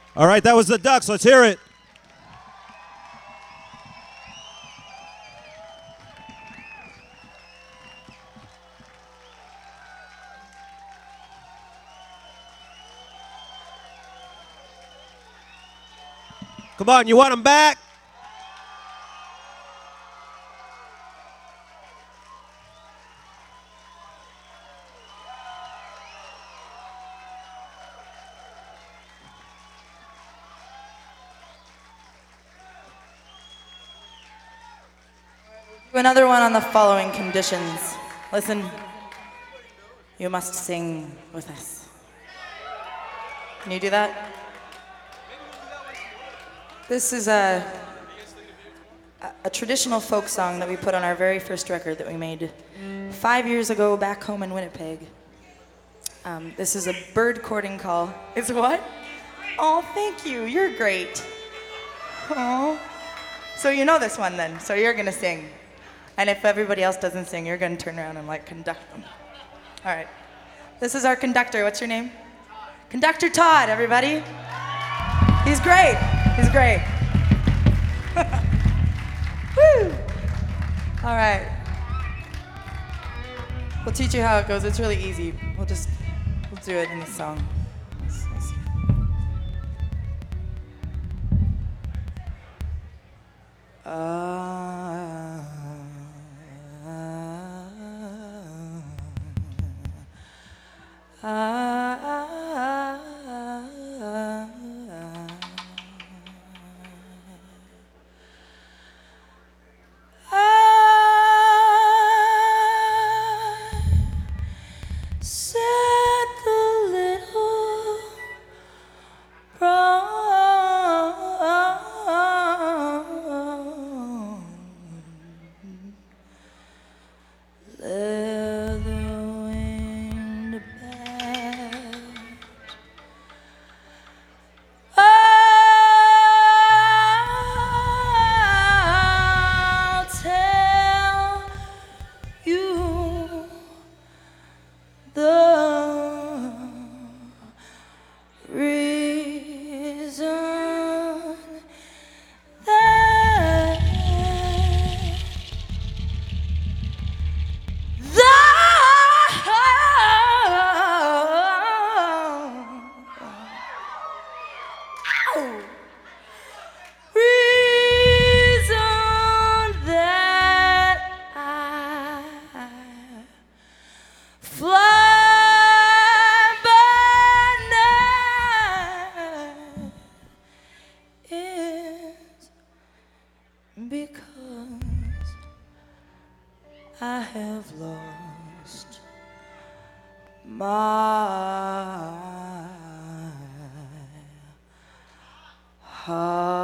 All right, that was the Ducks. Let's hear it. Come on, you want them back? Another one on the following conditions. Listen, you must sing with us. Can you do that? This is a traditional folk song that we put on our very first record that we made 5 years ago back home in Winnipeg. This is a bird courting call. It's what? Oh, thank you. You're great. Oh. So you know this one then, so you're gonna sing. And if everybody else doesn't sing, you're gonna turn around and like conduct them. All right. This is our conductor. What's your name? Conductor Todd, everybody. He's great. He's great. Woo! All right. We'll teach you how it goes. It's really easy. We'll do it in the song. Because I have lost my heart.